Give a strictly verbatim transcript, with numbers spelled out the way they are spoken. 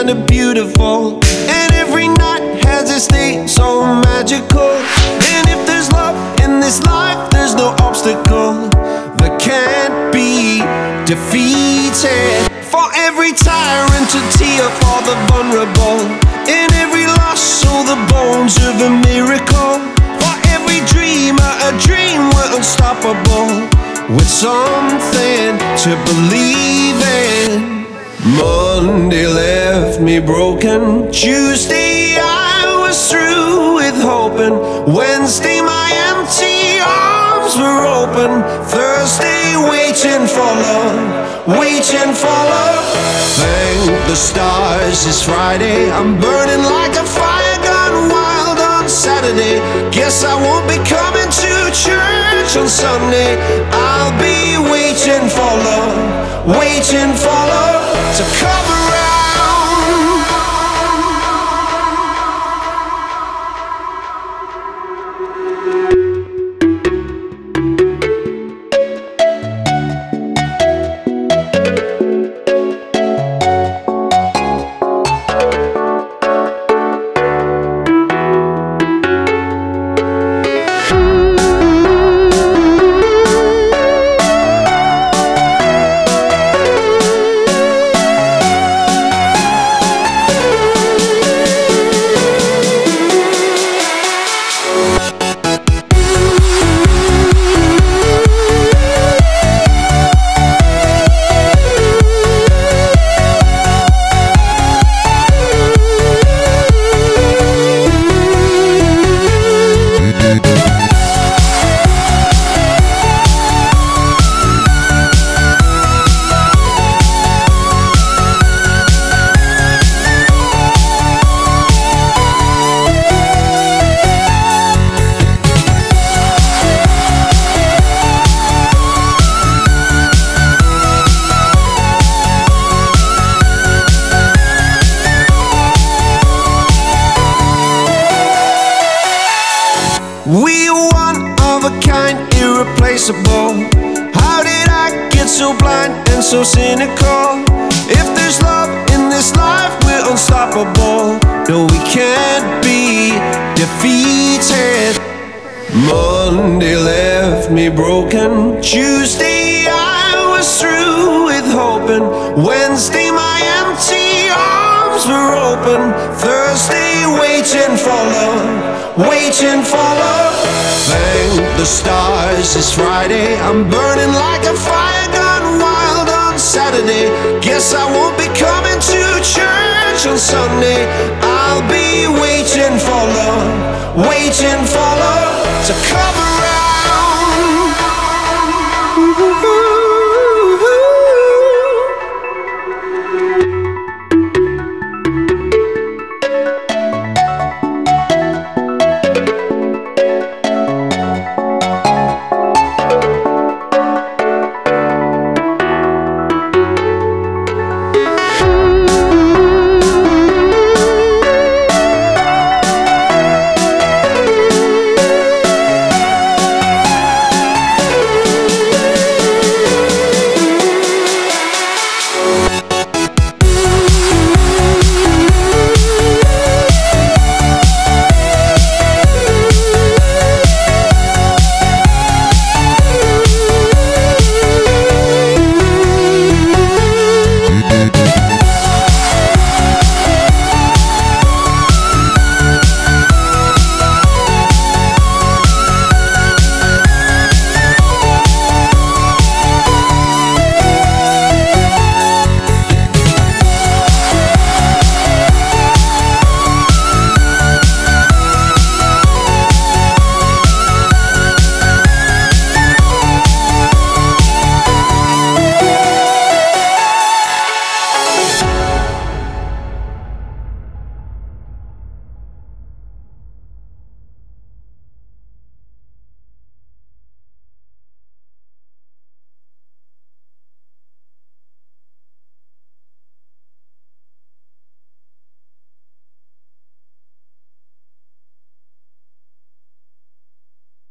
kinda beautiful, and every night has its day so magical. And if there's love in this life, there's no obstacle that can't be defeated. For every tyrant, a tear for the vulnerable. In every loss, so the bones of a miracle. For every dreamer, a dream we're unstoppable, with something to believe in. Monday left me broken. Tuesday I was through with hoping. Wednesday my empty arms were open. Thursday waiting for love, waiting for love. Thank the stars it's Friday. I'm burning like a fire gone wild on Saturday. Guess I won't be coming to church on Sunday. I'll be waiting for love, waiting for love to come around. We are one of a kind, irreplaceable. How did I get so blind and so cynical? If there's love in this life, we're unstoppable. No, we can't be defeated. Monday left me broken. Tuesday I was through with hoping. Wednesday my empty arms were open. Thursday waiting for love, waiting for love. Thank the stars it's Friday. I'm burning like a fire gone wild on Saturday. Guess I won't be coming to church on Sunday. I'll be waiting for love, waiting for love